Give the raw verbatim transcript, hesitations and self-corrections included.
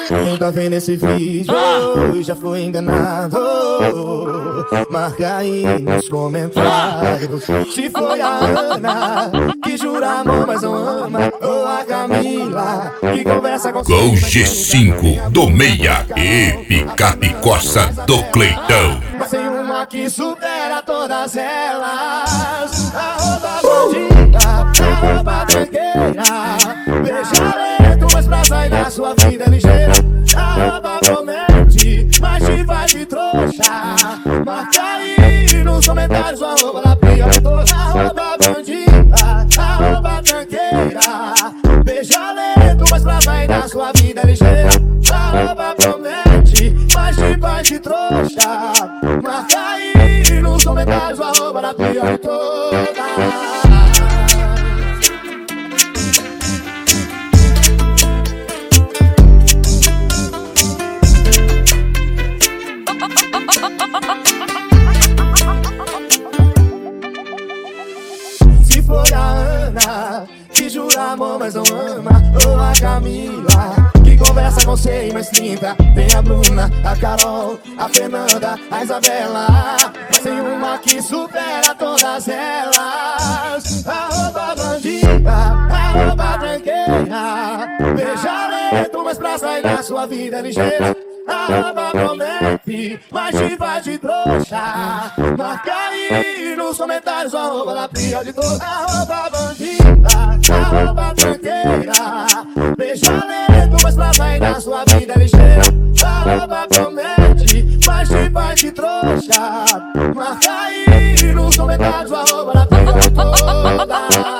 Quem tá vendo esse vídeo já foi enganado. Marca aí nos comentários se foi a Ana que jura amor, mas não ama, ou a Camila que conversa com Com G cinco do Meia e Picape Coça do Cleitão. Mas tem uma que supera todas elas. Arroba bandida, arroba tranqueira, beija lento, mas pra sair da sua vida é ligeira. Arroba promete, mas te faz de trouxa. Marca aí nos comentários o arroba da pior de todas. Arroba bandida, arroba tranqueira, beija lento, mas pra sair da sua vida é ligeira. Arroba promete, mas te faz de trouxa. Marca aí nos comentários o arroba da pior de todas. Se foi a Ana que jura amor, mas não ama, ou a Camila que conversa com cem mais trinta. Tem a Bruna, a Carol, a Fernanda, a Isabela, mas tem uma que supera todas elas. Arroba bandida, arroba tranqueira, beija lento, mas pra sair da sua vida é ligeira. Arroba promete, mas te faz de trouxa. Marca aí nos comentários o arroba da pior de todas. Arroba bandida, arroba tranqueira, beija lento, mas pra sair da sua vida é ligeira. Arroba promete, mas te faz de trouxa. Marca aí nos comentários o arroba da pior de todas.